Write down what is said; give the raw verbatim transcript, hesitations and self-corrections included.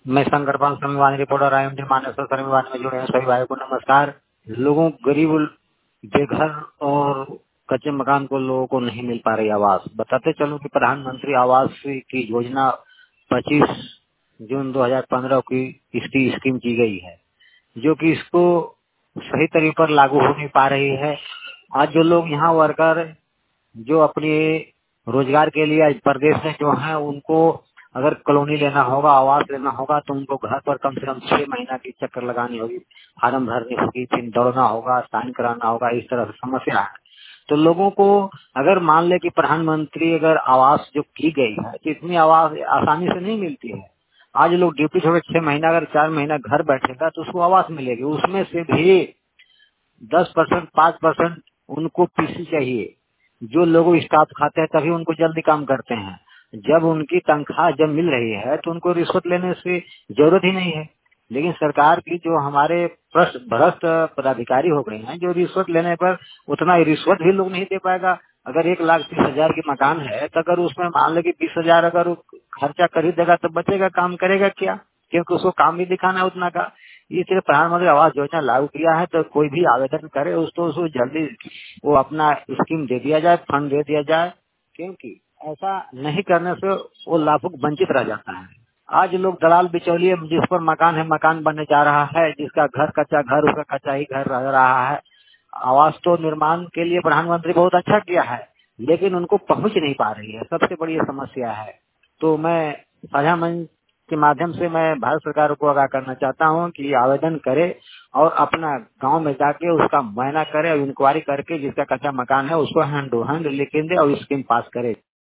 मैं Shankarpal Swamivani reporter I M D Manesar Swamivani में जुड़े हैं सभी भाइयों को नमस्कार। लोगों गरीब बेघर और कच्चे मकान को लोगों को नहीं मिल पा रही आवास। बताते चलूं कि प्रधानमंत्री आवास की योजना पच्चीस जून दो हज़ार पंद्रह की इसकी स्कीम की गई है, जो कि इसको सही तरीके पर लागू हो नहीं पा रही है। आज जो लोग यहाँ वर्कर जो अपने रोजगार के लिए आज प्रदेश में जो है, उनको अगर कॉलोनी लेना होगा, आवास लेना होगा, तो उनको घर पर कम से कम छह महीना की चक्कर लगानी होगी, फार्म भरनी होगी, फिर दौड़ना होगा, साइन कराना होगा। इस तरह से समस्या है। तो लोगों को अगर मान ले कि प्रधानमंत्री अगर आवास जो की गई है, तो इतनी आवास आसानी से नहीं मिलती है। आज लोग ड्यूटी छोड़े छह महीना अगर चार महीना घर बैठेगा तो उसको आवास मिलेगी। उसमें से भी दस परसेंट पाँच परसेंट उनको पीसी चाहिए। जो लोग स्टाफ खाते हैं तभी उनको जल्दी काम करते हैं। जब उनकी तनख्वाह जब मिल रही है तो उनको रिश्वत लेने से जरूरत ही नहीं है। लेकिन सरकार की जो हमारे भ्रष्ट भ्रष्ट पदाधिकारी हो गए हैं, जो रिश्वत लेने पर उतना ही रिश्वत भी लोग नहीं दे पाएगा। अगर एक लाख तीस हजार की मकान है तो अगर उसमें मान लो कि बीस हजार अगर वो खर्चा कर ही देगा तो बचेगा, काम करेगा क्या? क्योंकि उसको काम भी दिखाना है उतना का। इसलिए प्रधानमंत्री आवास योजना लागू किया है, तो कोई भी आवेदन करे उसको उसको जल्दी वो अपना स्कीम दे दिया जाए, फंड दे दिया जाए, क्योंकि ऐसा नहीं करने से वो लाभुक वंचित रह जाता है। आज लोग दलाल बिचौलिए, जिस पर मकान है मकान बनने जा रहा है, जिसका घर कच्चा घर उसका कच्चा ही घर रह रहा है। आवास तो निर्माण के लिए प्रधानमंत्री बहुत अच्छा किया है, लेकिन उनको पहुंच नहीं पा रही है, सबसे बड़ी ये समस्या है। तो मैं साझा मंच के माध्यम से मैं भारत सरकार को आगाह करना चाहता हूं कि आवेदन करे और अपना गांव में जाके उसका मुआयना करे और इंक्वायरी करके जिसका कच्चा मकान है उसको हैंड टू हैंड लिख दे और स्कीम पास करे।